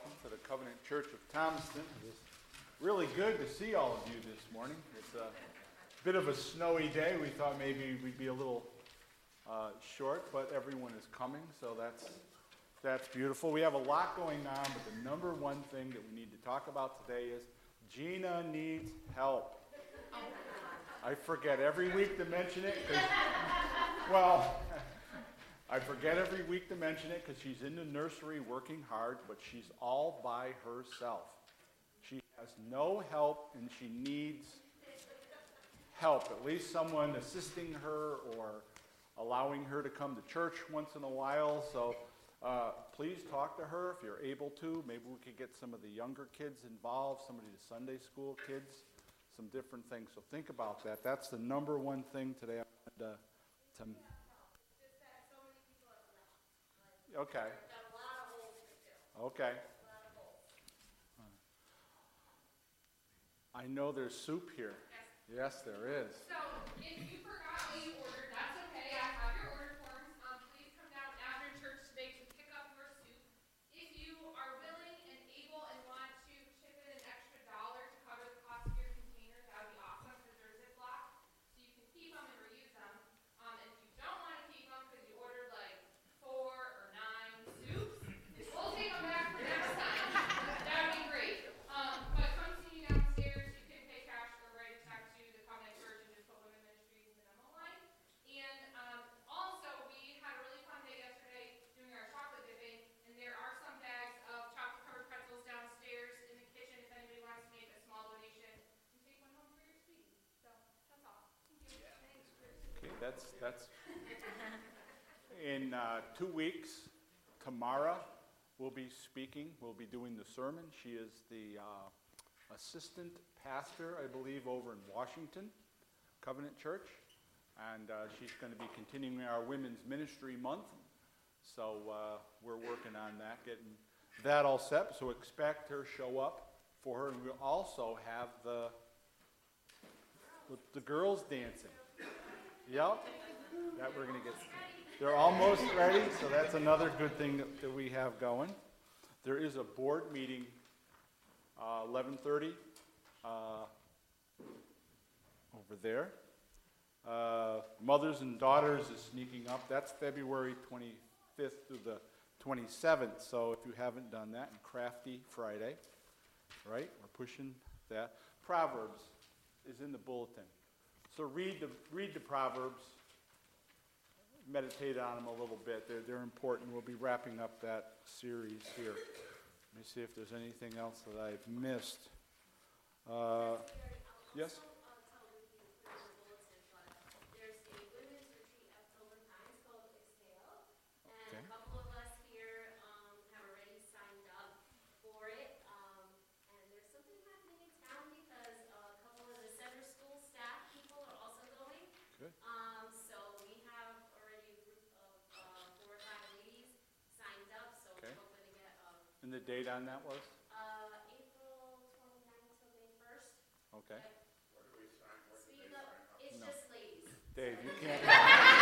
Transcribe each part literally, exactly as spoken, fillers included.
welcome to the Covenant Church of Thomaston. It is really good to see all of you this morning. It's a bit of a snowy day. We thought maybe we'd be a little uh, short, but everyone is coming, so that's that's beautiful. We have a lot going on, but the number one thing that we need to talk about today is Gina needs help. I forget every week to mention it, 'cause, well, I forget every week to mention it because she's in the nursery working hard, but she's all by herself. She has no help, and she needs help, at least someone assisting her or allowing her to come to church once in a while. So uh, please talk to her if you're able to. Maybe we could get some of the younger kids involved, some of the Sunday school kids, some different things. So think about that. That's the number one thing today I wanted to, to Okay. Okay. I know there's soup here. Yes, there is. So if you forgot what you ordered, that's okay. I have your order forms. Um, please come down after church today to pick up your soup. If you are willing and able and want to chip in an extra dollar to cover the cost of your containers, that would be awesome because they're Ziploc, so you can keep them and reuse them. Um, and if you don't want to keep them because you ordered like four or nine soups, we'll take them back for next time. That would be great. Um, but come see me downstairs. You can pay cash or write a check to the Covenant Church and just put Women Ministries in the memo line. And um, also, we had a really fun day yesterday doing our chocolate dipping, and there are some bags of chocolate-covered pretzels downstairs in the kitchen if anybody wants to make a small donation and take one home for your sweetie. So that's all. Thank you. Thanks. Okay, that's that's. In uh, two weeks, Tamara will be speaking. We'll be doing the sermon. She is the uh, assistant pastor, I believe, over in Washington, Covenant Church. And uh, she's going to be continuing our Women's Ministry Month. So uh, we're working on that, getting that all set. So expect her show up for her. And we'll also have the, the, the girls dancing. Yep, that we're going to get. They're almost ready, so that's another good thing that, that we have going. There is a board meeting, uh, eleven thirty, uh, over there. Uh, Mothers and Daughters is sneaking up. That's February twenty-fifth through the twenty-seventh. So if you haven't done that, and Crafty Friday, right? We're pushing that. Proverbs is in the bulletin. So read the read the Proverbs. Meditate on them a little bit. They're, they're important. We'll be wrapping up that series here. Let me see if there's anything else that I've missed. Uh, yes? Okay. A couple of us here um, have already signed up for it. Um, and there's something happening in town because uh, a couple of the center school staff people are also going. Good. Um, so we have already a group of uh, four or five ladies signed up. So Okay. we're hoping to get um, And the date on that was? uh, April twenty-ninth till May first. Okay. Speak up. It's No. just ladies. Dave, you can't go.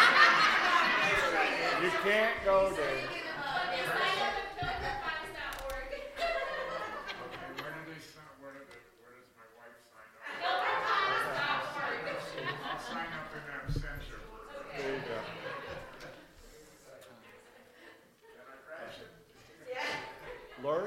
You can't go, Dave. Uh, they sign up at pilgrim funds dot org. Okay, where do they sign, where do they, where does my wife sign up? pilgrim funds dot org. I'll sign up in absentia. There you go. Can I crash it? Lori?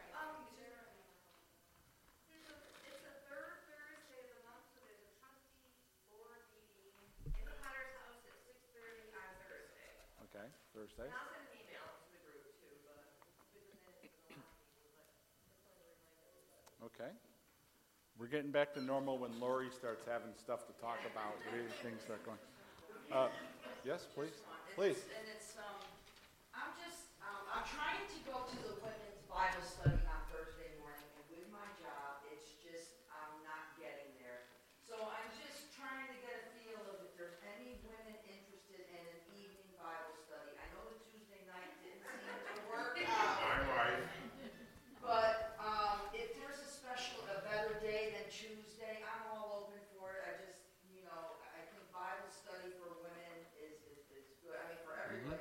It's the third Thursday of the month, so there's a trustee board meeting in the Potter's House at six thirty on Thursday. Okay, Thursday. And I'll send an email to the group too, but with the minutes of the last meeting, but just wanted to remind everybody. Okay. We're getting back to normal when Lori starts having stuff to talk about. Things start going. Uh, yes, please. Please. And it's, um, I'm just, um, I'm trying to go to the women's Bible study on Thursday morning, and with my job, it's just, I'm not getting there. So I'm just trying to get a feel of if there's any women interested in an evening Bible study. I know the Tuesday night didn't seem to work out. My wife, But, um, if there's a special, a better day than Tuesday, I'm all open for it. I just, you know, I think Bible study for women is, is, is good. I mean, for everybody.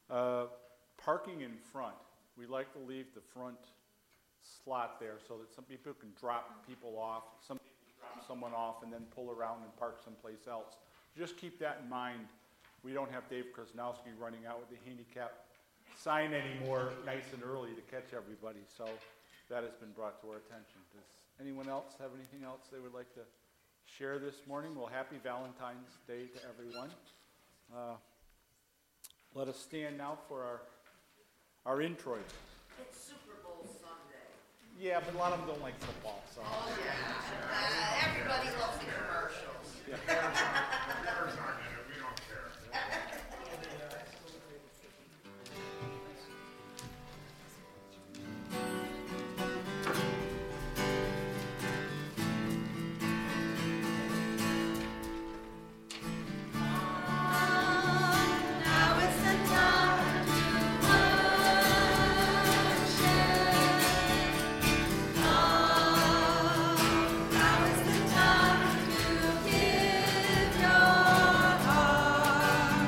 Uh, Parking in front. We like to leave the front slot there so that some people can drop people off, some people drop someone off and then pull around and park someplace else. Just keep that in mind. We don't have Dave Krasnowski running out with the handicap sign anymore nice and early to catch everybody, so that has been brought to our attention. Does anyone else have anything else they would like to share this morning? Well, happy Valentine's Day to everyone. Uh, let us stand now for our, our introit. It's Super Bowl Sunday. Yeah, but a lot of them don't like football, so. Oh, yeah. Uh, everybody loves the commercials. Yours aren't in it, we don't care. Now is the time to worship. Now is the time to give your heart.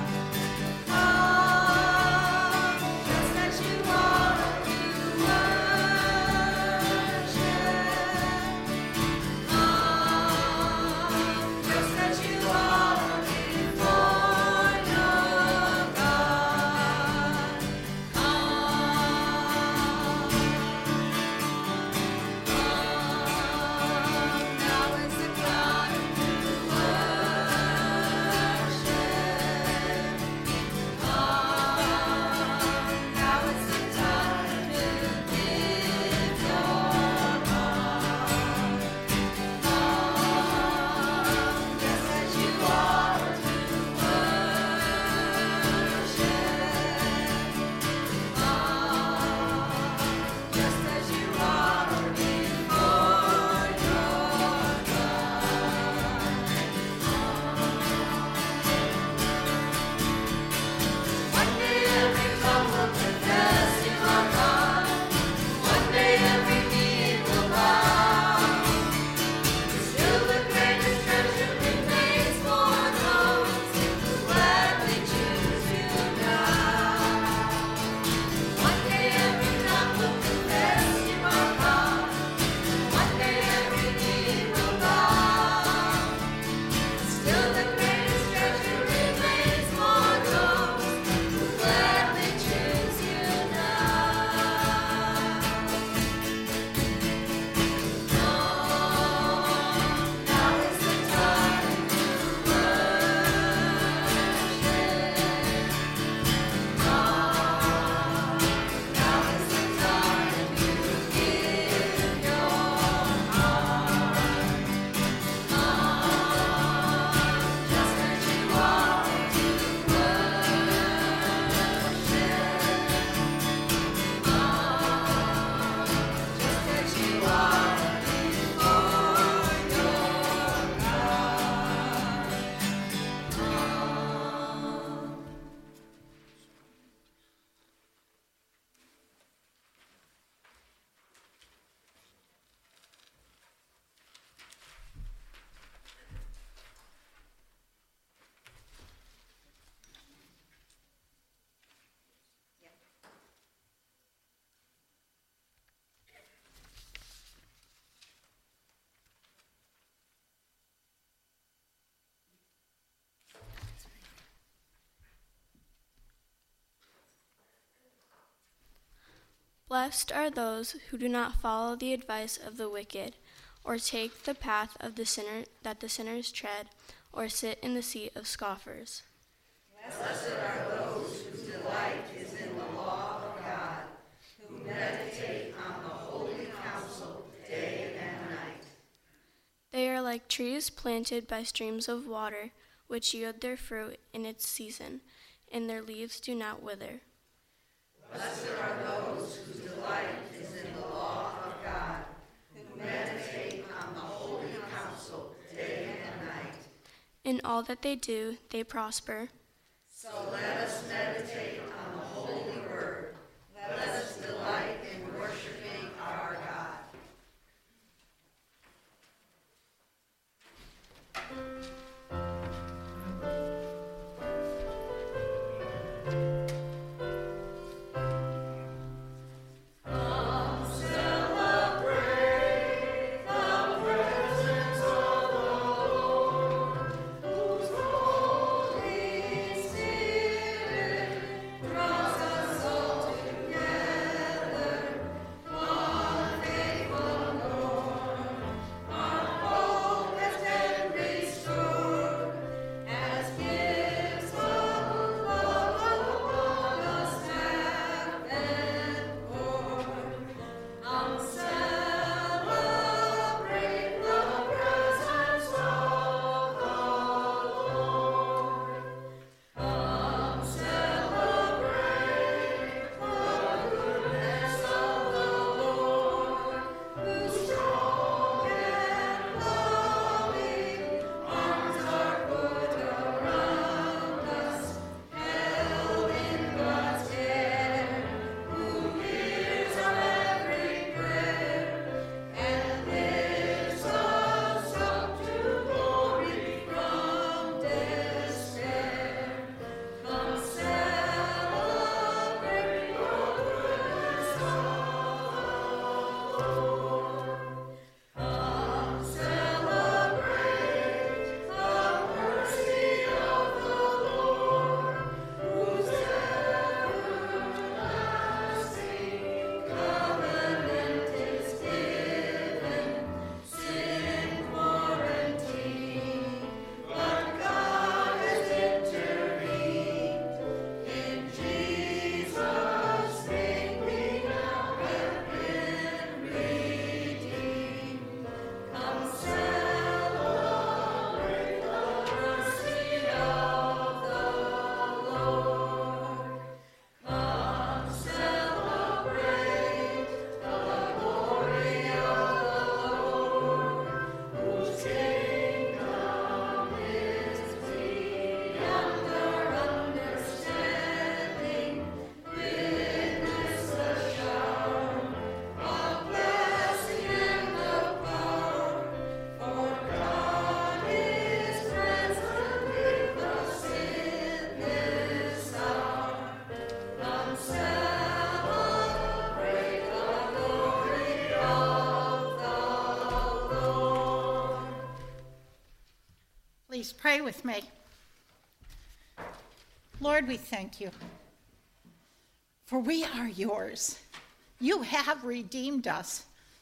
Just as you are to worship. Just as you are before your God. Now is the time to worship. Now is the time to give your heart. Just as you are to worship. Just as you are before your One day every tongue will confess you are God. One day every knee will bow. Still the greatest treasure remains for those who gladly choose you now. One day every tongue will confess you are God. One day every knee will bow. Still the greatest treasure remains for those who gladly choose you now. Now is the time to worship. Now is the time to give your heart. Just as you are to worship. Just as you are before your God. Blessed are those who do not follow the advice of the wicked, or take the path of the sinner that the sinners tread, or sit in the seat of scoffers. They are like trees planted by streams of water, which yield their fruit in its season, and their leaves do not wither. In all that they do, they prosper. Please pray with me. Lord, we thank you, for we are yours. You have redeemed us.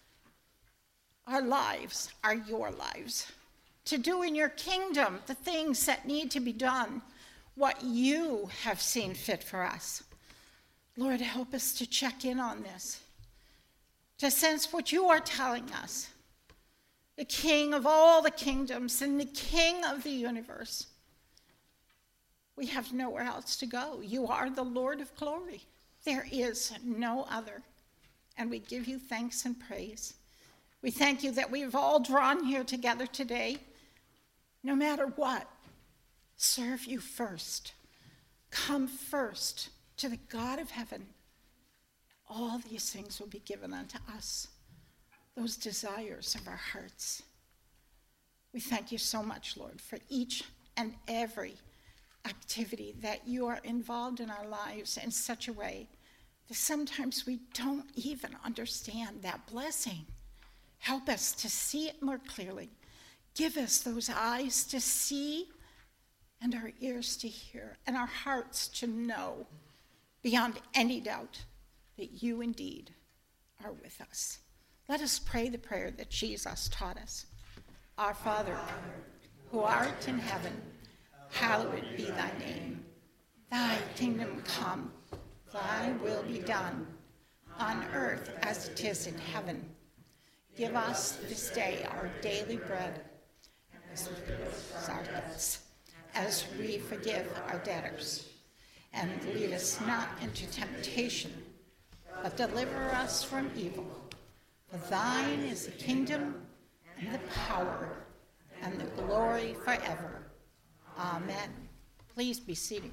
Our lives are your lives, to do in your kingdom the things that need to be done, what you have seen fit for us. Lord, help us to check in on this, to sense what you are telling us, the King of all the kingdoms and the King of the universe. We have nowhere else to go. You are the Lord of glory. There is no other. And we give you thanks and praise. We thank you that we've all drawn here together today. No matter what, serve you first. Come first to the God of heaven. All these things will be given unto us, those desires of our hearts. We thank you so much, Lord, for each and every activity that you are involved in our lives in such a way that sometimes we don't even understand that blessing. Help us to see it more clearly. Give us those eyes to see and our ears to hear and our hearts to know beyond any doubt that you indeed are with us. Let us pray the prayer that Jesus taught us. Our Father, who art in heaven, hallowed be thy name. Thy kingdom come, thy will be done, on earth as it is in heaven. Give us this day our daily bread, and forgive our debts, as we forgive our debtors. And lead us not into temptation, but deliver us from evil. For thine is the kingdom, and the power, and the glory forever. Amen. Please be seated.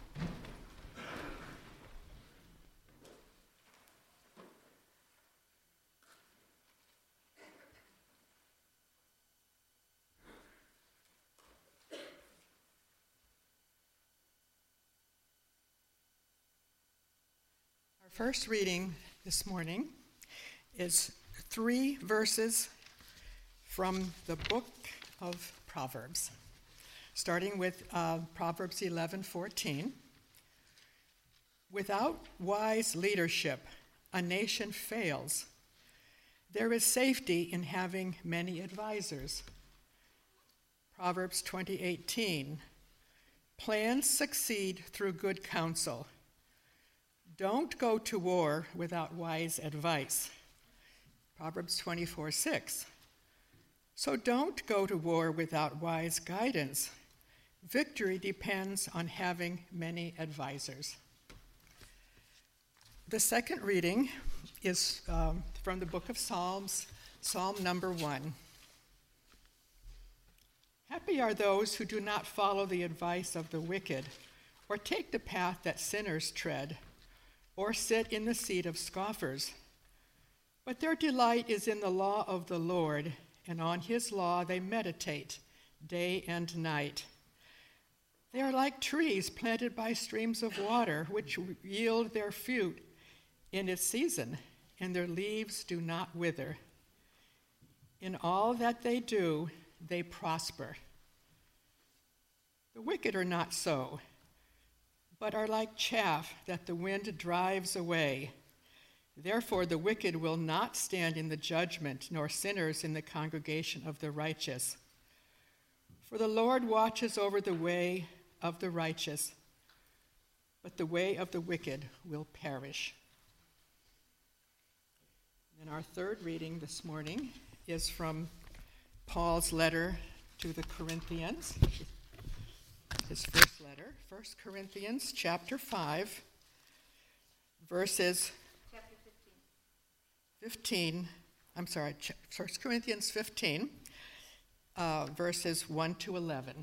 Our first reading this morning is three verses from the book of Proverbs, starting with uh, Proverbs eleven fourteen. Without wise leadership, a nation fails. There is safety in having many advisors. Proverbs twenty eighteen. Plans succeed through good counsel. Don't go to war without wise advice. Proverbs twenty-four six. So don't go to war without wise guidance. Victory depends on having many advisors. The second reading is um, from the book of Psalms, Psalm number one. Happy are those who do not follow the advice of the wicked, or take the path that sinners tread, or sit in the seat of scoffers. But their delight is in the law of the Lord, and on his law they meditate day and night. They are like trees planted by streams of water, which yield their fruit in its season, and their leaves do not wither. In all that they do, they prosper. The wicked are not so, but are like chaff that the wind drives away. Therefore the wicked will not stand in the judgment, nor sinners in the congregation of the righteous. For the Lord watches over the way of the righteous, but the way of the wicked will perish. And our third reading this morning is from Paul's letter to the Corinthians. His first letter, First Corinthians chapter five, verses Chapter fifteen. fifteen, I'm sorry, First Corinthians fifteen, uh, verses one to eleven.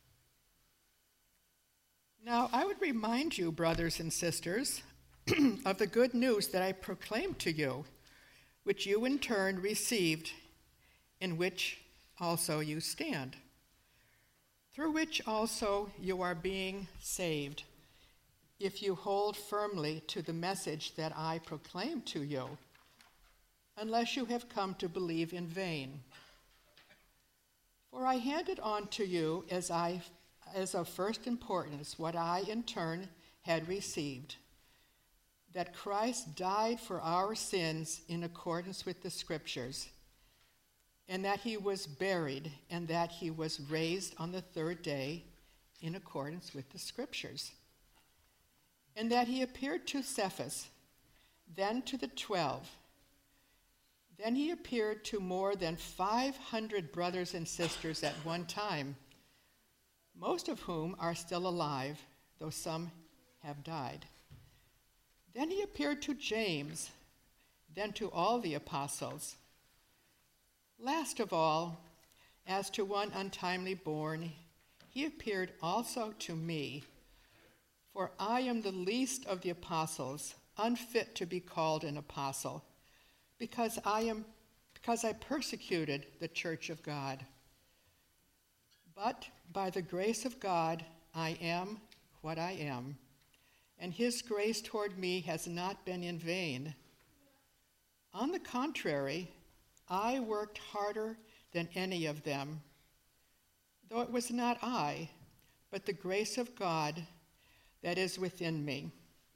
Now I would remind you, brothers and sisters, of the good news that I proclaimed to you, which you in turn received, in which also you stand, through which also you are being saved, if you hold firmly to the message that I proclaimed to you, unless you have come to believe in vain. For I handed on to you as I as of first importance what I in turn had received, that Christ died for our sins in accordance with the Scriptures, and that he was buried, and that he was raised on the third day in accordance with the Scriptures, and that he appeared to Cephas, then to the twelve. Then he appeared to more than five hundred brothers and sisters at one time, most of whom are still alive, though some have died. Then he appeared to James, then to all the apostles. Last of all, as to one untimely born, he appeared also to me, for I am the least of the apostles, unfit to be called an apostle, because I am because I persecuted the church of God. But by the grace of God, I am what I am, and his grace toward me has not been in vain. On the contrary, I worked harder than any of them, though it was not I, but the grace of God that is within me.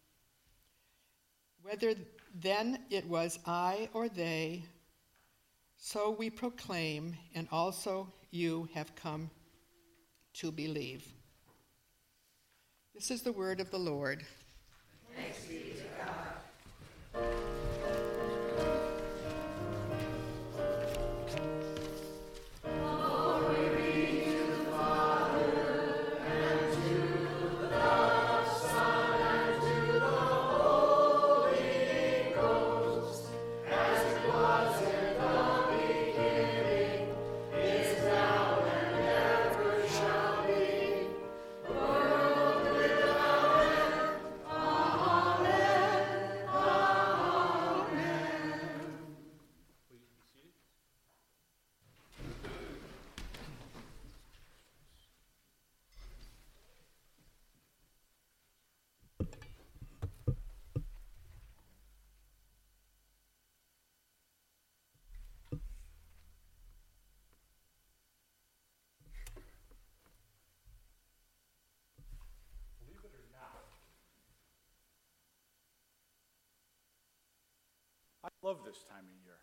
Whether then it was I or they, so we proclaim, and also you have come to believe. This is the word of the Lord. Thanks be to God. I love this time of year.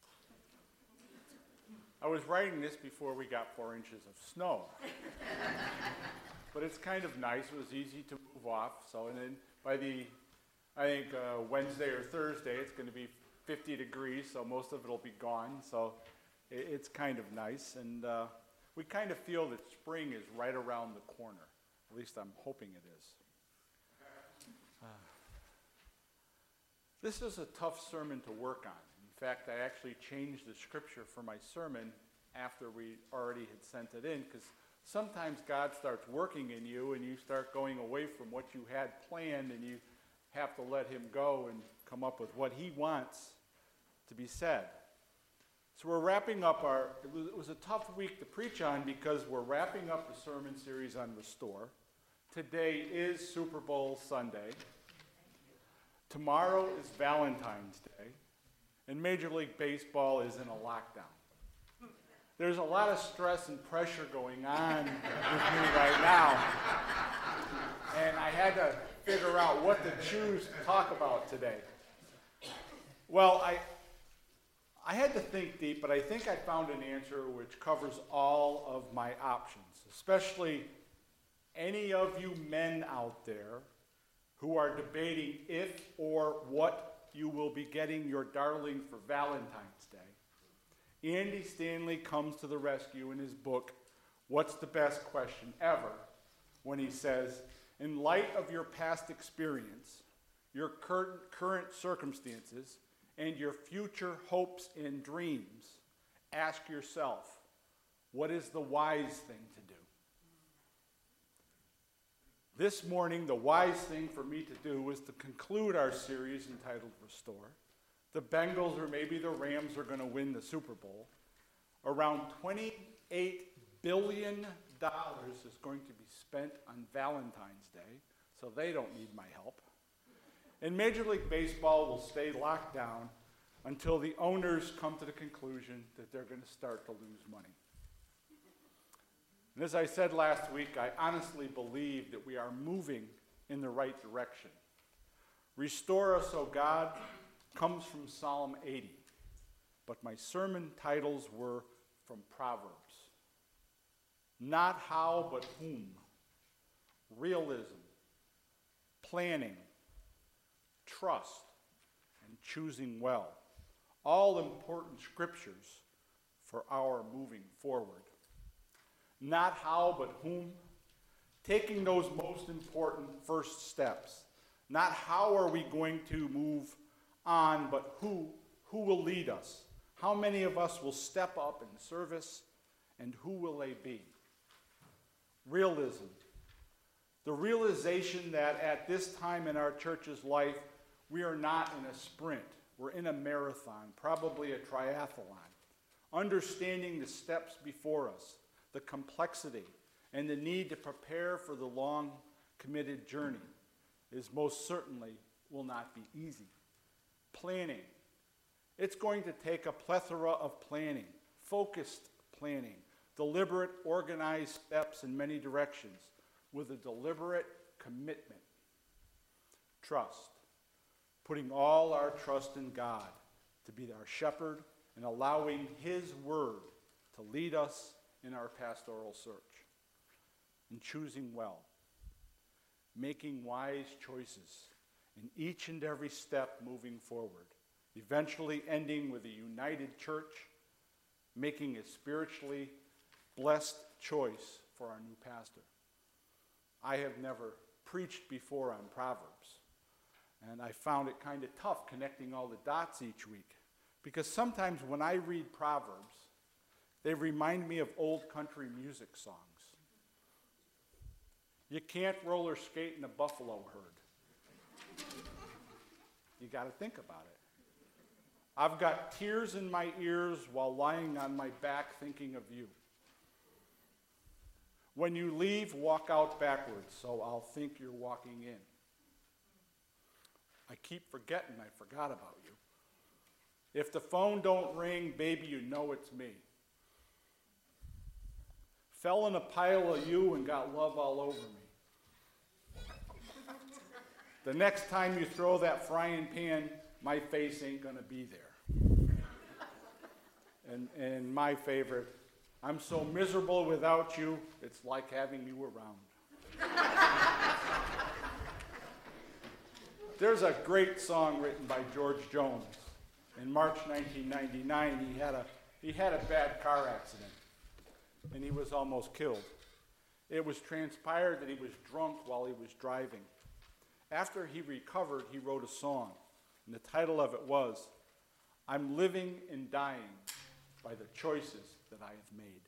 I was writing this before we got four inches of snow. But it's kind of nice. It was easy to move off. So, and then by the, I think uh, Wednesday or Thursday, it's going to be fifty degrees, so most of it will be gone. So it, it's kind of nice. And uh, we kind of feel that spring is right around the corner. At least I'm hoping it is. Uh, This is a tough sermon to work on. In fact, I actually changed the scripture for my sermon after we already had sent it in, because sometimes God starts working in you and you start going away from what you had planned, and you have to let him go and come up with what he wants to be said. So we're wrapping up our, it was, it was a tough week to preach on because we're wrapping up the sermon series on Restore. Today is Super Bowl Sunday. Tomorrow is Valentine's Day, and Major League Baseball is in a lockdown. There's a lot of stress and pressure going on with me right now, and I had to figure out what to choose to talk about today. Well, I, I had to think deep, but I think I found an answer which covers all of my options, especially any of you men out there who are debating if or what you will be getting your darling for Valentine's Day. Andy Stanley comes to the rescue in his book, What's the Best Question Ever?, when he says, in light of your past experience, your cur- current circumstances, and your future hopes and dreams, ask yourself, what is the wise thing to do? This morning, the wise thing for me to do was to conclude our series entitled Restore. The Bengals or maybe the Rams are going to win the Super Bowl. Around twenty-eight billion dollars is going to be spent on Valentine's Day, so they don't need my help. And Major League Baseball will stay locked down until the owners come to the conclusion that they're going to start to lose money. And as I said last week, I honestly believe that we are moving in the right direction. Restore us, O God, comes from Psalm eighty, but my sermon titles were from Proverbs. Not how, but whom. Realism, planning, trust, and choosing well. All important scriptures for our moving forward. Not how, but whom. Taking those most important first steps. Not how are we going to move on, but who, who will lead us? How many of us will step up in service, and who will they be? Realism. The realization that at this time in our church's life, we are not in a sprint. We're in a marathon, probably a triathlon. Understanding the steps before us, the complexity, and the need to prepare for the long, committed journey is most certainly will not be easy. Planning. It's going to take a plethora of planning, focused planning, deliberate, organized steps in many directions with a deliberate commitment. Trust. Putting all our trust in God to be our shepherd and allowing His word to lead us in our pastoral search. And choosing well. Making wise choices in each and every step moving forward. Eventually ending with a united church, making a spiritually blessed choice for our new pastor. I have never preached before on Proverbs, and I found it kind of tough connecting all the dots each week, because sometimes when I read Proverbs, they remind me of old country music songs. You can't roller skate in a buffalo herd. You got to think about it. I've got tears in my ears while lying on my back thinking of you. When you leave, walk out backwards, so I'll think you're walking in. I keep forgetting I forgot about you. If the phone don't ring, baby, you know it's me. Fell in a pile of you and got love all over me. The next time you throw that frying pan, my face ain't gonna be there. And, and my favorite, I'm so miserable without you, it's like having you around. There's a great song written by George Jones. In March nineteen ninety-nine, he had a, he had a bad car accident, and he was almost killed. It was transpired that he was drunk while he was driving. After he recovered, he wrote a song, and the title of it was, I'm Living and Dying by the Choices That I Have Made.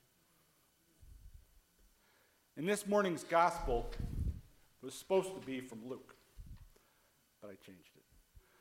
And this morning's gospel was supposed to be from Luke, but I changed it.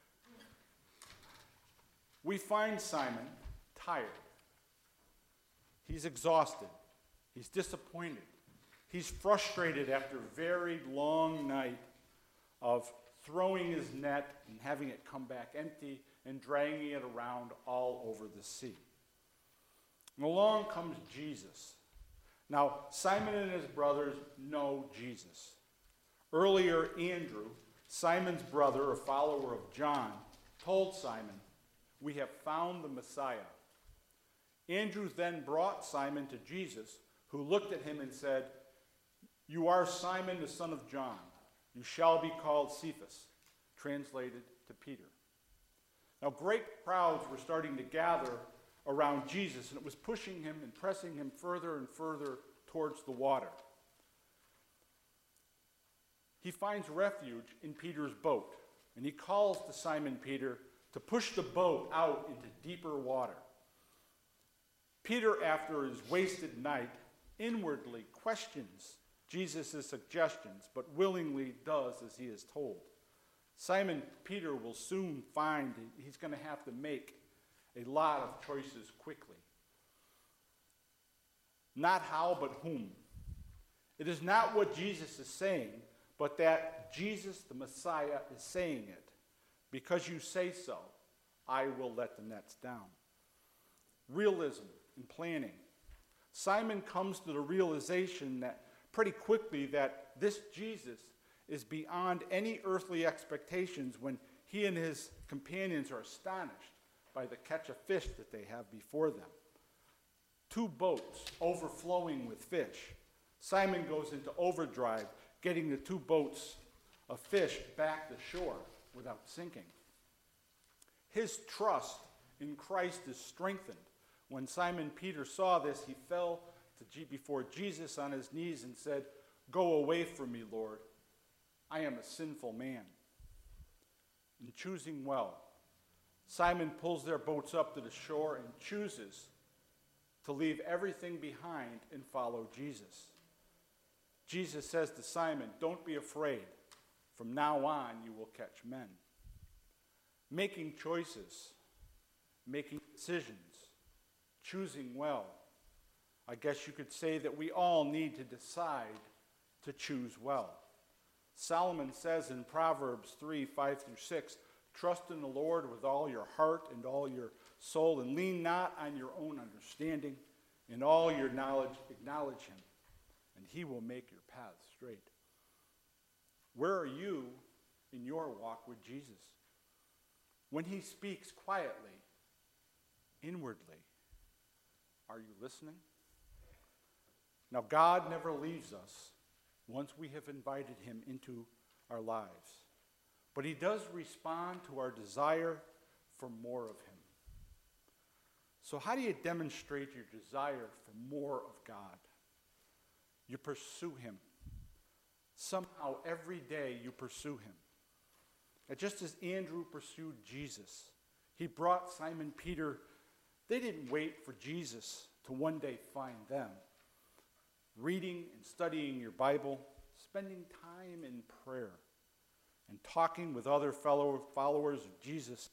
We find Simon tired. He's exhausted. He's disappointed. He's frustrated after a very long night of throwing his net and having it come back empty and dragging it around all over the sea. And along comes Jesus. Now, Simon and his brothers know Jesus. Earlier, Andrew, Simon's brother, a follower of John, told Simon, we have found the Messiah. Andrew then brought Simon to Jesus, who looked at him and said, you are Simon, the son of John. You shall be called Cephas, translated to Peter. Now, great crowds were starting to gather around Jesus, and it was pushing him and pressing him further and further towards the water. He finds refuge in Peter's boat, and he calls to Simon Peter to push the boat out into deeper water. Peter, after his wasted night, inwardly questions Jesus' suggestions, but willingly does as he is told. Simon Peter will soon find he's going to have to make a lot of choices quickly. Not how, but whom. It is not what Jesus is saying, but that Jesus, the Messiah, is saying it. Because you say so, I will let the nets down. Realism and planning. Simon comes to the realization that pretty quickly that this Jesus is beyond any earthly expectations when he and his companions are astonished by the catch of fish that they have before them. Two boats overflowing with fish. Simon goes into overdrive, getting the two boats of fish back to shore without sinking. His trust in Christ is strengthened. When Simon Peter saw this, he fell to G- before Jesus on his knees and said, "Go away from me, Lord. I am a sinful man." In choosing well, Simon pulls their boats up to the shore and chooses to leave everything behind and follow Jesus. Jesus says to Simon, "Don't be afraid. From now on, you will catch men." Making choices, making decisions, choosing well. I guess you could say that we all need to decide to choose well. Solomon says in Proverbs three, five through six, "Trust in the Lord with all your heart and all your soul, and lean not on your own understanding. In all your knowledge, acknowledge him, and he will make your paths straight." Where are you in your walk with Jesus? When he speaks quietly, inwardly, are you listening? Now, God never leaves us once we have invited him into our lives. But he does respond to our desire for more of him. So how do you demonstrate your desire for more of God? You pursue him. Somehow, every day, you pursue him. And just as Andrew pursued Jesus, he brought Simon Peter. They didn't wait for Jesus to one day find them. Reading and studying your Bible, spending time in prayer, and talking with other fellow followers of Jesus,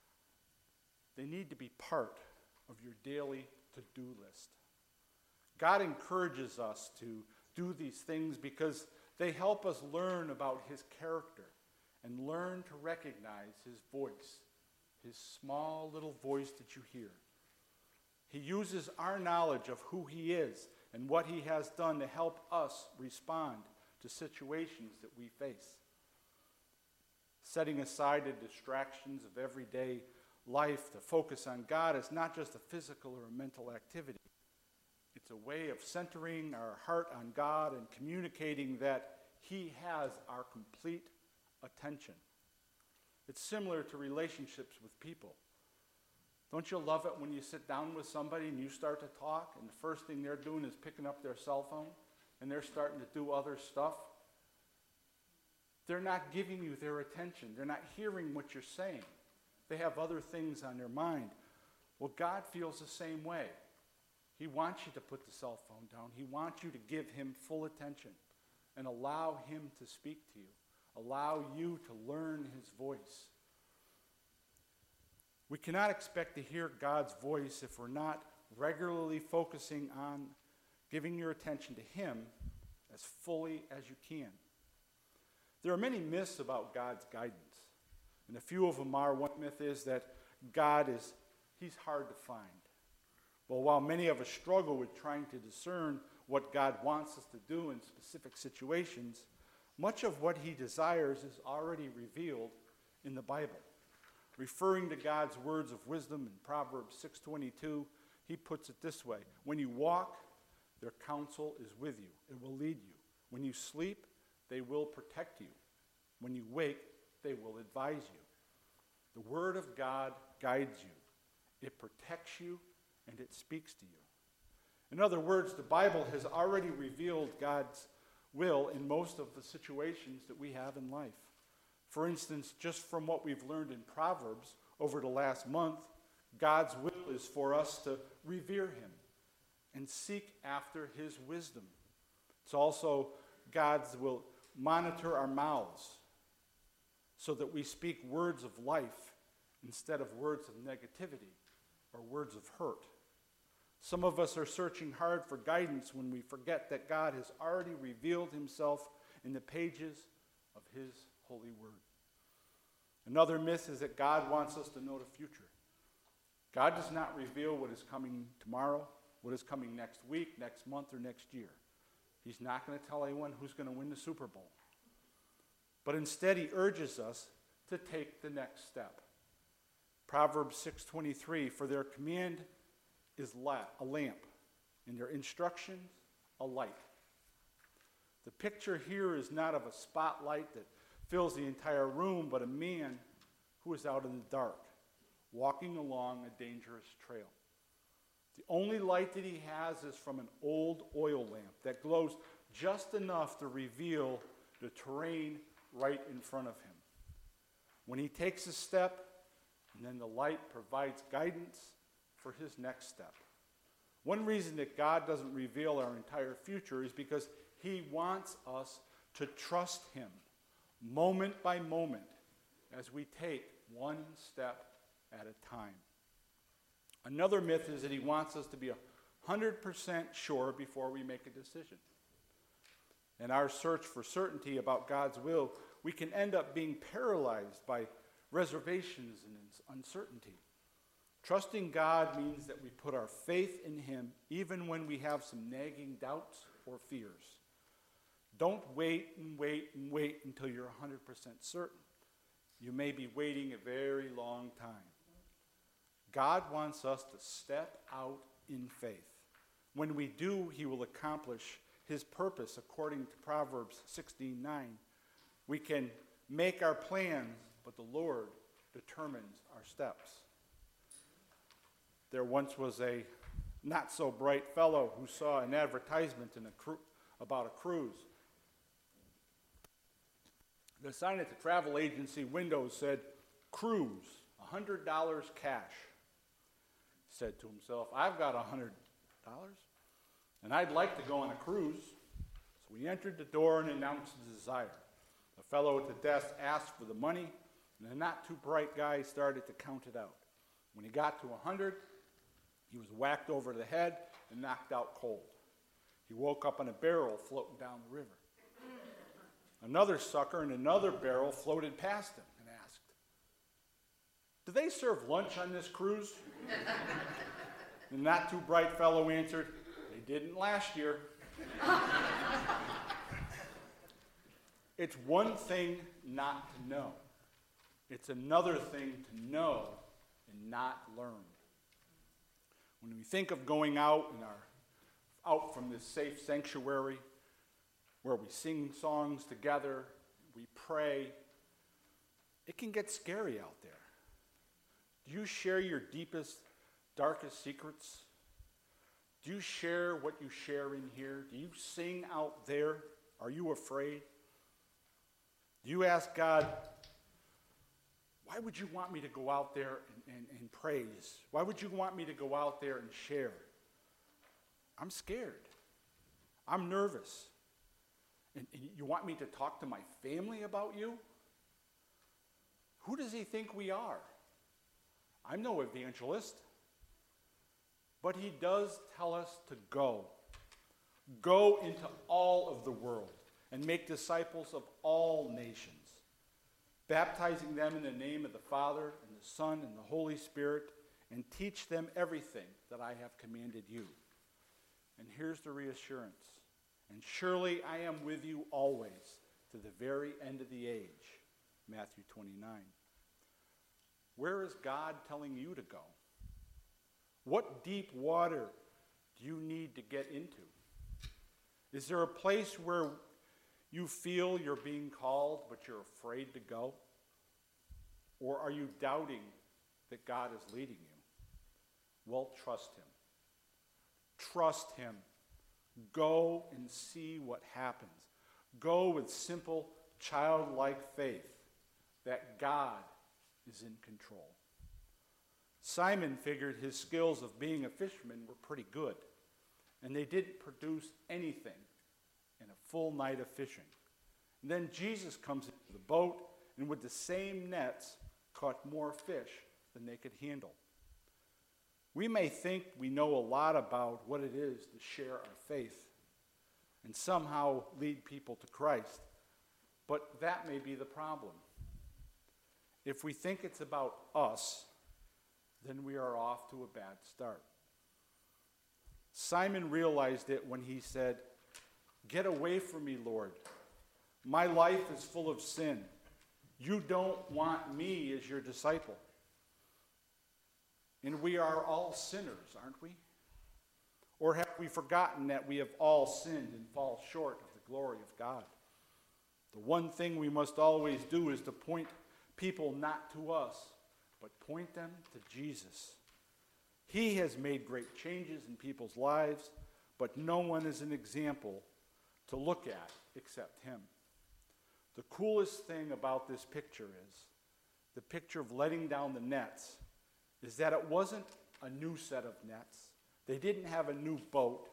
they need to be part of your daily to-do list. God encourages us to do these things because they help us learn about his character and learn to recognize his voice, his small little voice that you hear. He uses our knowledge of who he is and what he has done to help us respond to situations that we face. Setting aside the distractions of everyday life to focus on God is not just a physical or a mental activity. It's a way of centering our heart on God and communicating that he has our complete attention. It's similar to relationships with people. Don't you love it when you sit down with somebody and you start to talk and the first thing they're doing is picking up their cell phone and they're starting to do other stuff? They're not giving you their attention. They're not hearing what you're saying. They have other things on their mind. Well, God feels the same way. He wants you to put the cell phone down. He wants you to give him full attention and allow him to speak to you. Allow you to learn his voice. We cannot expect to hear God's voice if we're not regularly focusing on giving your attention to him as fully as you can. There are many myths about God's guidance, and a few of them are, one myth is that God is, he's hard to find. Well, while many of us struggle with trying to discern what God wants us to do in specific situations, much of what he desires is already revealed in the Bible. Referring to God's words of wisdom in Proverbs six twenty-two, he puts it this way: when you walk, their counsel is with you. It will lead you. When you sleep, they will protect you. When you wake, they will advise you. The word of God guides you. It protects you, and it speaks to you. In other words, the Bible has already revealed God's will in most of the situations that we have in life. For instance, just from what we've learned in Proverbs over the last month, God's will is for us to revere him and seek after his wisdom. It's also God's will monitor our mouths so that we speak words of life instead of words of negativity or words of hurt. Some of us are searching hard for guidance when we forget that God has already revealed himself in the pages of his holy word. Another myth is that God wants us to know the future. God does not reveal what is coming tomorrow, what is coming next week, next month, or next year. He's not going to tell anyone who's going to win the Super Bowl. But instead, he urges us to take the next step. Proverbs six twenty-three, for their command is la- a lamp, and their instructions a light. The picture here is not of a spotlight that fills the entire room, but a man who is out in the dark, walking along a dangerous trail. The only light that he has is from an old oil lamp that glows just enough to reveal the terrain right in front of him. When he takes a step, and then the light provides guidance for his next step. One reason that God doesn't reveal our entire future is because he wants us to trust him moment by moment as we take one step at a time. Another myth is that he wants us to be one hundred percent sure before we make a decision. In our search for certainty about God's will, we can end up being paralyzed by reservations and uncertainty. Trusting God means that we put our faith in him even when we have some nagging doubts or fears. Don't wait and wait and wait until you're one hundred percent certain. You may be waiting a very long time. God wants us to step out in faith. When we do, he will accomplish his purpose according to Proverbs sixteen nine. We can make our plans, but the Lord determines our steps. There once was a not-so-bright fellow who saw an advertisement in a cru- about a cruise. The sign at the travel agency window said, "Cruise, one hundred dollars cash." He said to himself, "I've got one hundred dollars, and I'd like to go on a cruise." So he entered the door and announced his desire. The fellow at the desk asked for the money, and the not-too-bright guy started to count it out. When he got to one hundred, he was whacked over the head and knocked out cold. He woke up on a barrel floating down the river. Another sucker in another barrel floated past him and asked, "Do they serve lunch on this cruise?" The not-too-bright fellow answered, "They didn't last year." It's one thing not to know. It's another thing to know and not learn. When we think of going out and are out from this safe sanctuary where we sing songs together, we pray, it can get scary out there. Do you share your deepest, darkest secrets? Do you share what you share in here? Do you sing out there? Are you afraid? Do you ask God, why would you want me to go out there and, and, and praise? Why would you want me to go out there and share? I'm scared. I'm nervous. And, and you want me to talk to my family about you? Who does he think we are? I'm no evangelist. But he does tell us to go. Go into all of the world and make disciples of all nations, baptizing them in the name of the Father and the Son and the Holy Spirit, and teach them everything that I have commanded you. And here's the reassurance. And surely I am with you always to the very end of the age. Matthew twenty-nine. Where is God telling you to go? What deep water do you need to get into? Is there a place where you feel you're being called, but you're afraid to go? Or are you doubting that God is leading you? Well, trust him. Trust him. Go and see what happens. Go with simple, childlike faith that God is in control. Simon figured his skills of being a fisherman were pretty good, and they didn't produce anything in a full night of fishing. And then Jesus comes into the boat, and with the same nets, caught more fish than they could handle. We may think we know a lot about what it is to share our faith and somehow lead people to Christ, but that may be the problem. If we think it's about us, then we are off to a bad start. Simon realized it when he said, "Get away from me, Lord. My life is full of sin. You don't want me as your disciple." And we are all sinners, aren't we? Or have we forgotten that we have all sinned and fall short of the glory of God? The one thing we must always do is to point people not to us, but point them to Jesus. He has made great changes in people's lives, but no one is an example to look at except him. The coolest thing about this picture is, the picture of letting down the nets, is that it wasn't a new set of nets. They didn't have a new boat.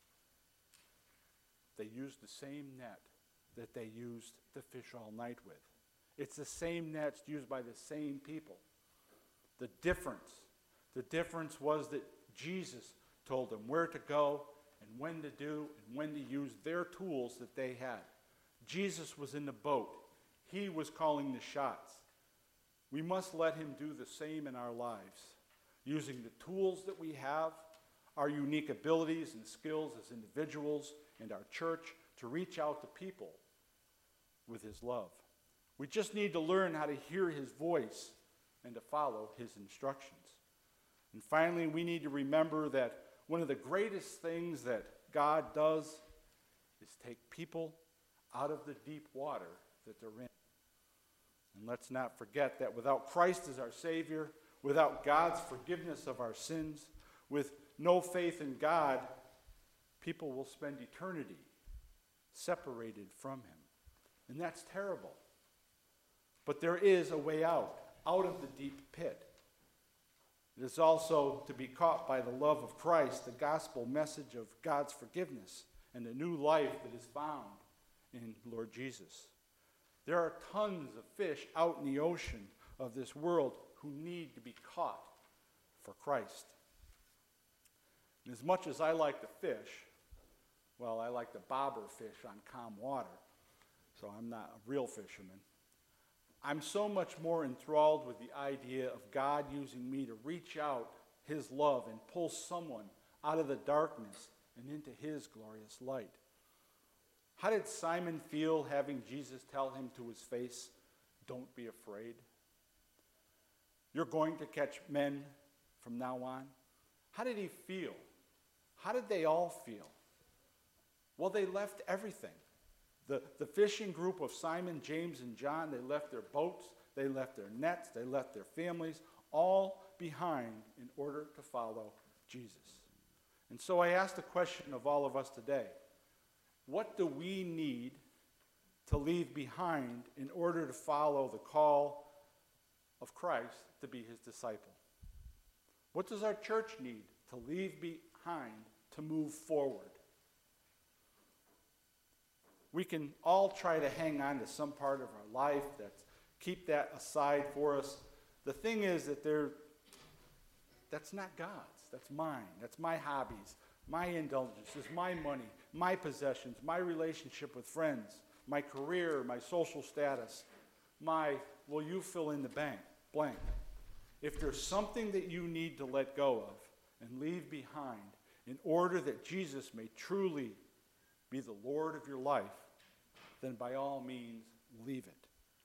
They used the same net that they used to fish all night with. It's the same nets used by the same people. The difference, the difference was that Jesus told them where to go and when to do and when to use their tools that they had. Jesus was in the boat. He was calling the shots. We must let him do the same in our lives, using the tools that we have, our unique abilities and skills as individuals and our church to reach out to people with his love. We just need to learn how to hear his voice and to follow his instructions. And finally, we need to remember that one of the greatest things that God does is take people out of the deep water that they're in. And let's not forget that without Christ as our Savior, without God's forgiveness of our sins, with no faith in God, people will spend eternity separated from him. And that's terrible. But there is a way out, out of the deep pit. It is also to be caught by the love of Christ, the gospel message of God's forgiveness, and the new life that is found in Lord Jesus. There are tons of fish out in the ocean of this world who need to be caught for Christ. And as much as I like to fish, well, I like to bobber fish on calm water, so I'm not a real fisherman. I'm so much more enthralled with the idea of God using me to reach out his love and pull someone out of the darkness and into his glorious light. How did Simon feel having Jesus tell him to his face, "Don't be afraid"? You're going to catch men from now on. How did he feel? How did they all feel? Well, they left everything. The, the fishing group of Simon, James, and John, they left their boats, they left their nets, they left their families, all behind in order to follow Jesus. And so I ask the question of all of us today, what do we need to leave behind in order to follow the call of Christ to be his disciple? What does our church need to leave behind to move forward? We can all try to hang on to some part of our life, that's, keep that aside for us. The thing is that there, that's not God's. That's mine. That's my hobbies, my indulgences, my money, my possessions, my relationship with friends, my career, my social status, my, well, you fill in the bank, blank. If there's something that you need to let go of and leave behind in order that Jesus may truly be the Lord of your life, then by all means, leave it.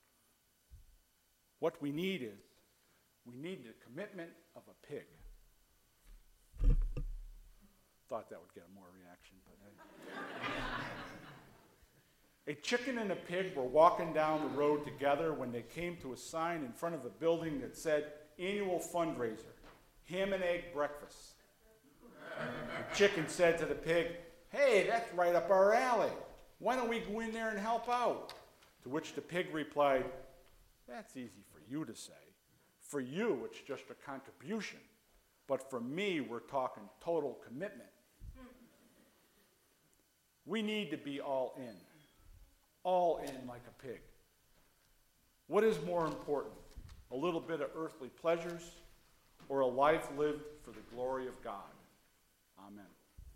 What we need is, we need the commitment of a pig. Thought that would get more reaction, but hey. A chicken and a pig were walking down the road together when they came to a sign in front of a building that said, "Annual fundraiser, ham and egg breakfast." The chicken said to the pig, "Hey, that's right up our alley. Why don't we go in there and help out?" To which the pig replied, "That's easy for you to say. For you, it's just a contribution. But for me, we're talking total commitment." We need to be all in. All in like a pig. What is more important? A little bit of earthly pleasures or a life lived for the glory of God? Amen.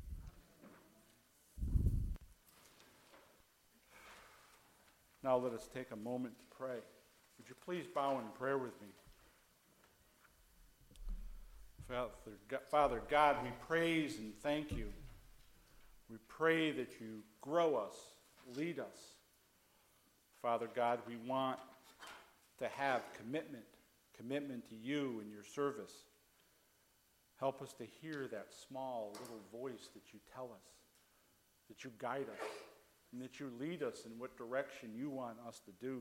Now let us take a moment to pray. Would you please bow in prayer with me? Father God, Father God, we praise and thank you. We pray that you grow us, lead us. Father God, we want to have commitment, commitment to you and your service. Help us to hear that small little voice that you tell us, that you guide us, and that you lead us in what direction you want us to do.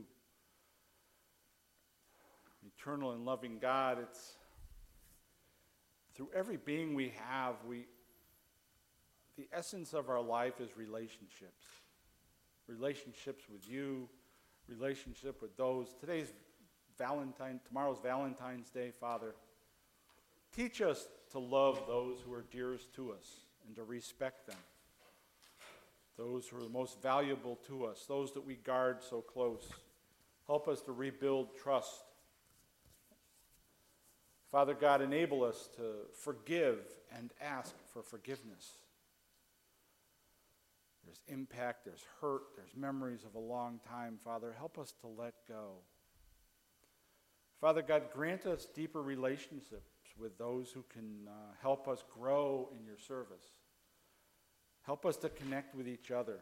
Eternal and loving God, it's through every being we have, we the essence of our life is relationships. Relationships with you, relationship with those. Today's Valentine, tomorrow's Valentine's Day, Father. Teach us to love those who are dearest to us and to respect them. Those who are the most valuable to us, those that we guard so close. Help us to rebuild trust. Father God, enable us to forgive and ask for forgiveness. There's impact, there's hurt, there's memories of a long time. Father, help us to let go. Father God, grant us deeper relationships with those who can uh, help us grow in your service. Help us to connect with each other.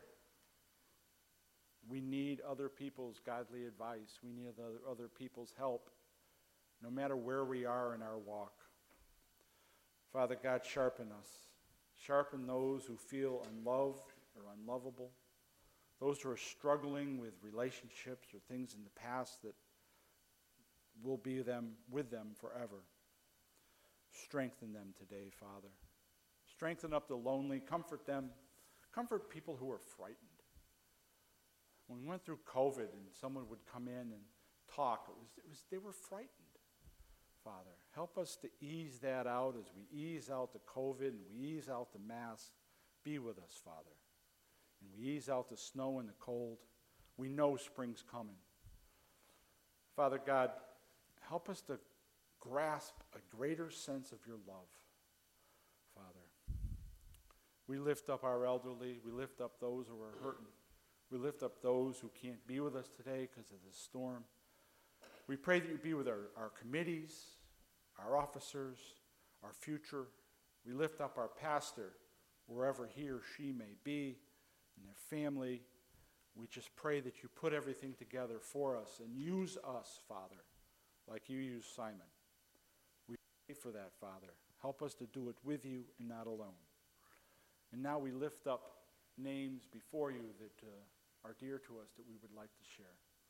We need other people's godly advice. We need other, other people's help, no matter where we are in our walk. Father God, sharpen us. Sharpen those who feel unloved or unlovable, those who are struggling with relationships or things in the past that will be them with them forever. Strengthen them today, Father. Strengthen up the lonely. Comfort them. Comfort people who are frightened. When we went through COVID and someone would come in and talk, it was, it was they were frightened. Father, help us to ease that out as we ease out the COVID and we ease out the mask. Be with us, Father. And we ease out the snow and the cold. We know spring's coming. Father God, help us to grasp a greater sense of your love, Father. We lift up our elderly. We lift up those who are hurting. We lift up those who can't be with us today because of the storm. We pray that you be with our, our committees, our officers, our future. We lift up our pastor, wherever he or she may be, and their family. We just pray that you put everything together for us and use us, Father, like you used Simon. We pray for that, Father. Help us to do it with you and not alone. And now we lift up names before you that uh, are dear to us that we would like to share.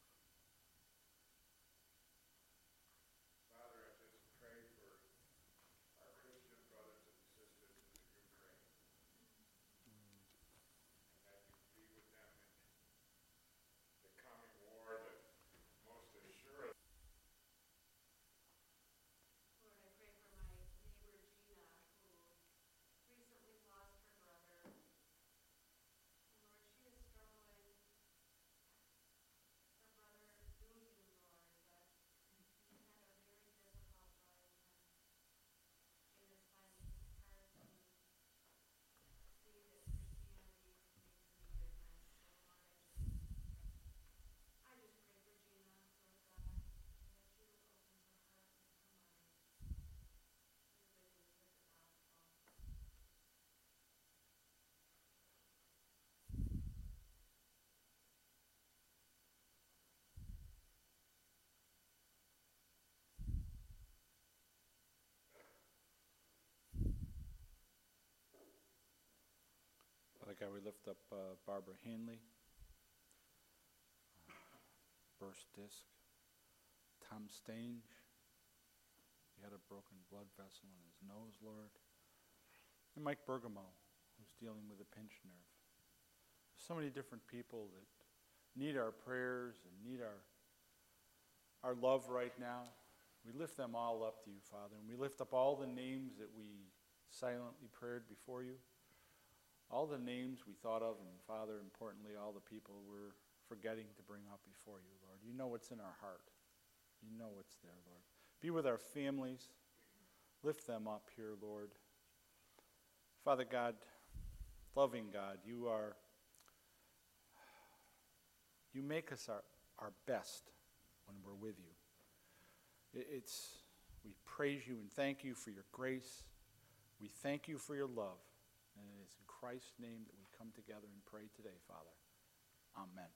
Lord, I pray for my neighbor Gina, who recently lost her brother. And Lord, she is struggling. Her brother knew you, Lord, but he had a very difficult life. And in this time, it's hard to see that Christianity makes any difference. So Lord, I just, I just pray for Gina, Lord God, that you would open her heart and her mind. Father God, we lift up uh, Barbara Hanley, uh, burst disc, Tom Stange. He had a broken blood vessel in his nose, Lord. And Mike Bergamo, who's dealing with a pinched nerve. There's so many different people that need our prayers and need our, our love right now. We lift them all up to you, Father, and we lift up all the names that we silently prayed before you. All the names we thought of, and Father, importantly, all the people we're forgetting to bring up before you, Lord. You know what's in our heart. You know what's there, Lord. Be with our families. Lift them up here, Lord. Father God, loving God, you are, you make us our, our best when we're with you. It, it's, We praise you and thank you for your grace. We thank you for your love. And it is in Christ's name that we come together and pray today, Father. Amen.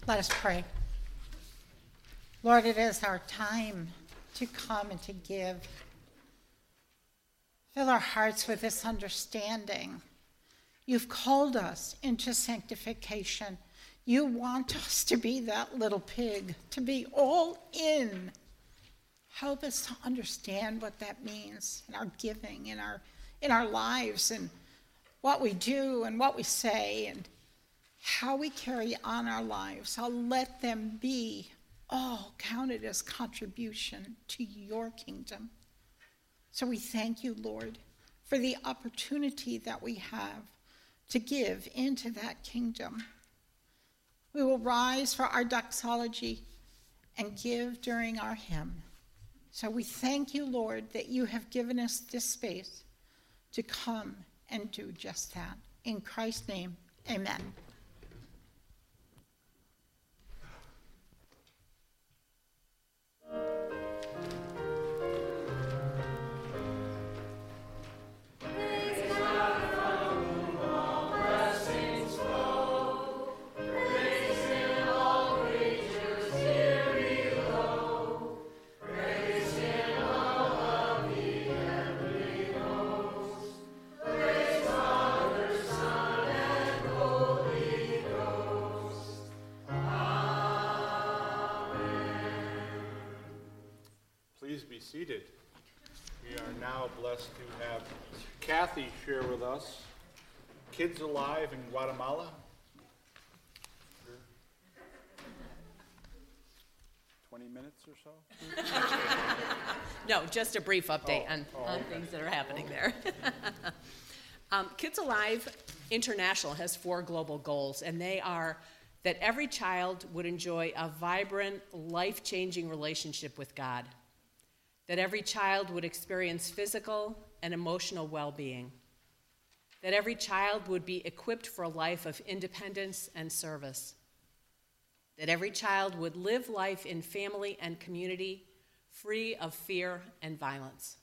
Let us pray. Lord, it is our time to come and to give. Fill our hearts with this understanding. You've called us into sanctification. You want us to be that little pig, to be all in. Help us to understand what that means in our giving, in our, in our lives, and what we do and what we say and how we carry on our lives. I'll let them be all counted as contribution to your kingdom. So we thank you, Lord, for the opportunity that we have to give into that kingdom. We will rise for our doxology and give during our hymn. So we thank you, Lord, that you have given us this space to come and do just that. In Christ's name, amen. Please be seated. We are now blessed to have Kathy share with us Kids Alive in Guatemala. twenty minutes or so? No, just a brief update Oh, on, oh, on okay. things that are happening there. um, Kids Alive International has four global goals, and they are that every child would enjoy a vibrant, life-changing relationship with God, that every child would experience physical and emotional well-being, that every child would be equipped for a life of independence and service, that every child would live life in family and community free of fear and violence.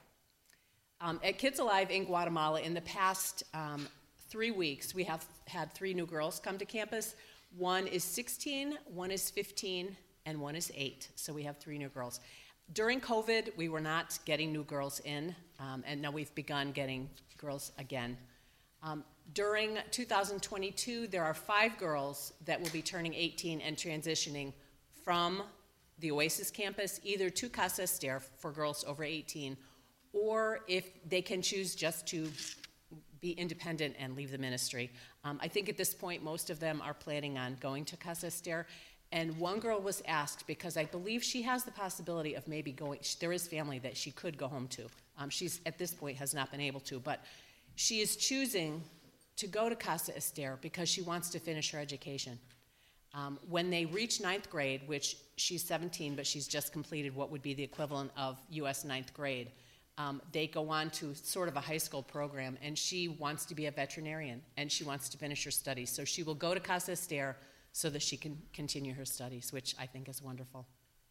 Um, at Kids Alive in Guatemala, in the past um, three weeks, we have had three new girls come to campus. One is sixteen, one is fifteen, and one is eight. So we have three new girls. During COVID, we were not getting new girls in, um, and now we've begun getting girls again. Um, during two thousand twenty-two, there are five girls that will be turning eighteen and transitioning from the Oasis campus, either to Casa Ester for girls over eighteen, or if they can choose just to be independent and leave the ministry. Um, I think at this point, most of them are planning on going to Casa Ester. And one girl was asked, because I believe she has the possibility of maybe going, there is family that she could go home to. Um, she's, at this point, has not been able to, but she is choosing to go to Casa Ester because she wants to finish her education. Um, when they reach ninth grade, which she's seventeen, but she's just completed what would be the equivalent of U S ninth grade, um, they go on to sort of a high school program, and she wants to be a veterinarian, and she wants to finish her studies. So she will go to Casa Ester so that she can continue her studies, which I think is wonderful.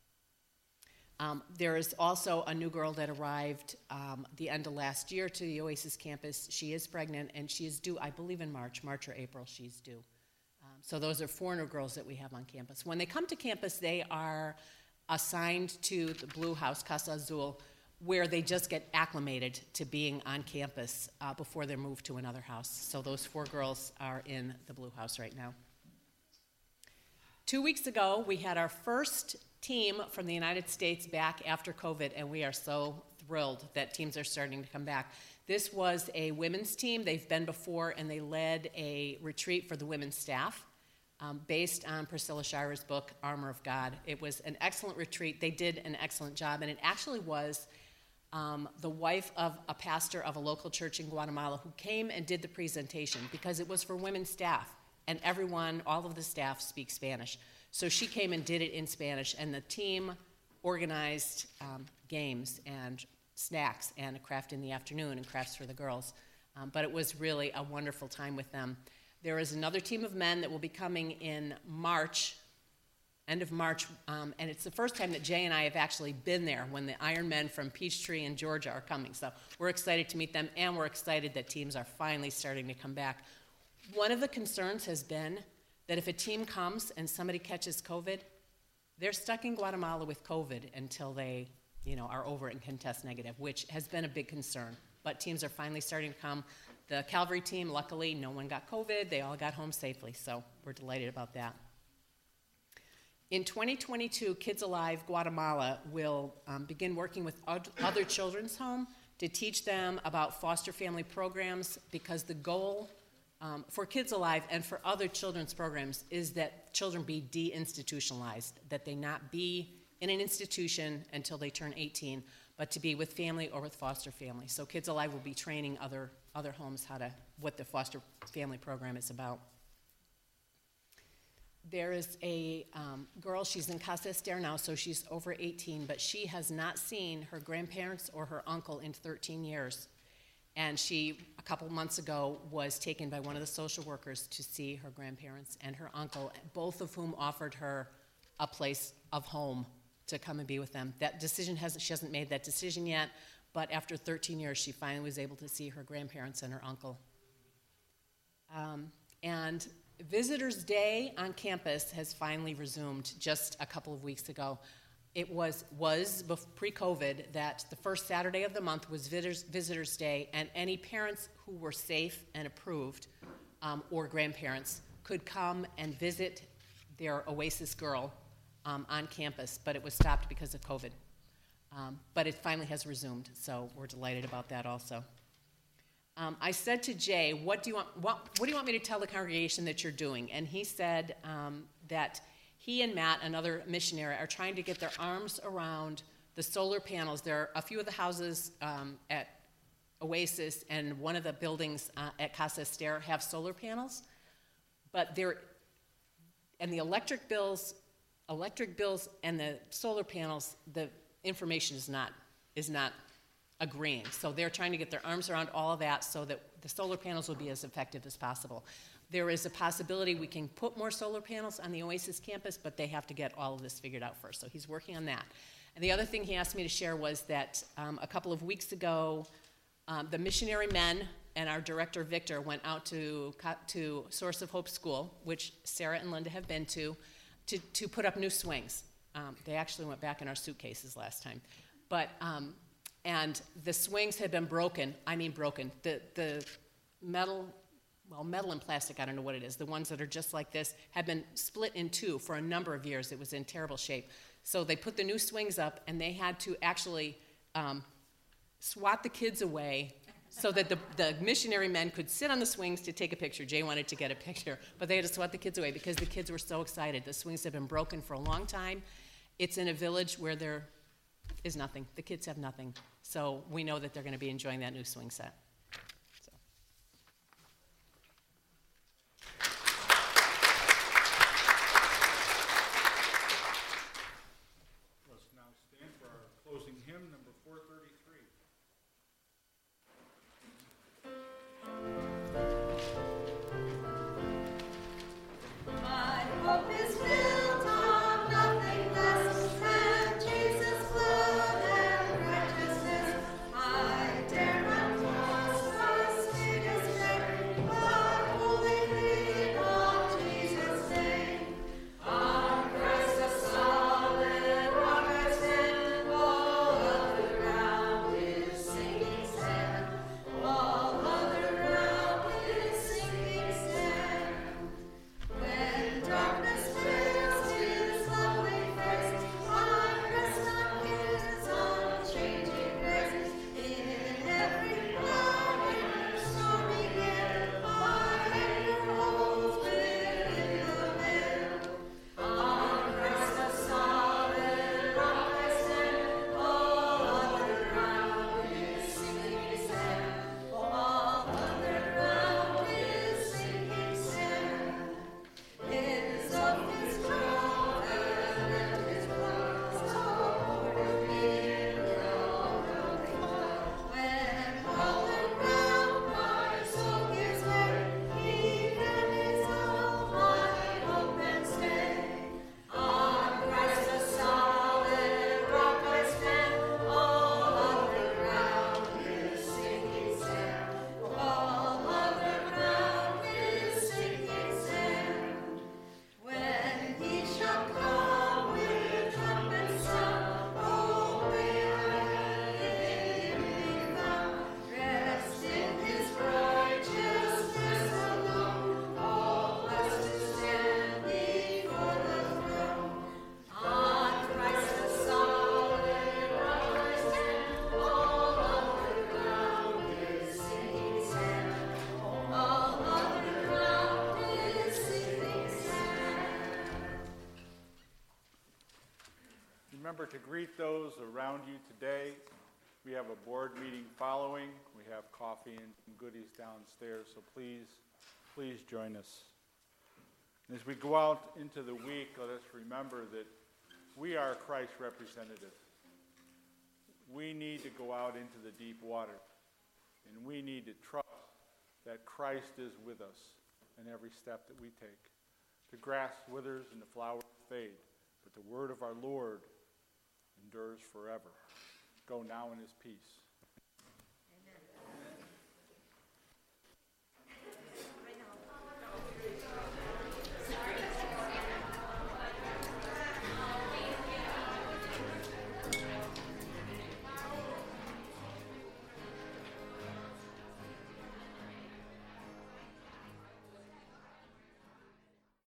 Um, there is also a new girl that arrived um, the end of last year to the Oasis campus. She is pregnant, and she is due, I believe, in March, March or April, she's due. Um, so those are four new girls that we have on campus. When they come to campus, they are assigned to the Blue House, Casa Azul, where they just get acclimated to being on campus uh, before they're moved to another house. So those four girls are in the Blue House right now. Two weeks ago, we had our first team from the United States back after COVID, and we are so thrilled that teams are starting to come back. This was a women's team. They've been before, and they led a retreat for the women's staff um, based on Priscilla Shirer's book, Armor of God. It was an excellent retreat. They did an excellent job, and it actually was um, the wife of a pastor of a local church in Guatemala who came and did the presentation because it was for women's staff. And everyone, all of the staff speak Spanish. So she came and did it in Spanish, and the team organized um, games and snacks and a craft in the afternoon and crafts for the girls. Um, but it was really a wonderful time with them. There is another team of men that will be coming in March, end of March, um, and it's the first time that Jay and I have actually been there when the Iron Men from Peachtree and Georgia are coming. So we're excited to meet them, and we're excited that teams are finally starting to come back. One of the concerns has been that if a team comes and somebody catches COVID, they're stuck in Guatemala with COVID until they, you know, are over it and can test negative, which has been a big concern. But teams are finally starting to come. The Calvary team, luckily, no one got COVID. They all got home safely, so we're delighted about that. In twenty twenty-two, Kids Alive Guatemala will um, begin working with other children's homes to teach them about foster family programs, because the goal um, for Kids Alive and for other children's programs is that children be deinstitutionalized, that they not be in an institution until they turn eighteen, but to be with family or with foster family. So Kids Alive will be training other, other homes how to, what the foster family program is about. There is a um, girl, she's in Casa Esther now, so she's over eighteen, but she has not seen her grandparents or her uncle in thirteen years. And she, a couple months ago, was taken by one of the social workers to see her grandparents and her uncle, both of whom offered her a place of home to come and be with them. That decision hasn't, she hasn't made that decision yet, but after thirteen years, she finally was able to see her grandparents and her uncle. Um, and Visitors' Day on campus has finally resumed just a couple of weeks ago. It was, was pre-COVID that the first Saturday of the month was Visitors, Visitors' Day, and any parents who were safe and approved, um, or grandparents, could come and visit their Oasis girl um, on campus, but it was stopped because of COVID. Um, but it finally has resumed, so we're delighted about that also. Um, I said to Jay, what do you want, what, what do you want me to tell the congregation that you're doing? And he said um, that he and Matt, another missionary, are trying to get their arms around the solar panels. There are a few of the houses um, at Oasis and one of the buildings uh, at Casa Esther have solar panels, but they're, and the electric bills, electric bills and the solar panels, the information is not, is not agreeing. So they're trying to get their arms around all of that so that the solar panels will be as effective as possible. There is a possibility we can put more solar panels on the Oasis campus, but they have to get all of this figured out first. So he's working on that. And the other thing he asked me to share was that um, a couple of weeks ago, um, the missionary men and our director, Victor, went out to, to Source of Hope School, which Sarah and Linda have been to, to, to put up new swings. Um, they actually went back in our suitcases last time. But um, And the swings had been broken. I mean broken. The, the metal, well, metal and plastic, I don't know what it is. The ones that are just like this had been split in two for a number of years. It was in terrible shape. So they put the new swings up, and they had to actually um, swat the kids away so that the, the missionary men could sit on the swings to take a picture. Jay wanted to get a picture, but they had to swat the kids away because the kids were so excited. The swings have been broken for a long time. It's in a village where there is nothing. The kids have nothing. So we know that they're going to be enjoying that new swing set. So. Let's now stand for our closing hymn, number four thirty-three. My hope is built on nothing less than Jesus' blood and righteousness. I dare not remember to greet those around you today. We have a board meeting following. We have coffee and some goodies downstairs, so please, please join us. As we go out into the week, let us remember that we are Christ's representatives. We need to go out into the deep water, and we need to trust that Christ is with us in every step that we take. The grass withers and the flowers fade, but the word of our Lord endures forever. Go now in his peace.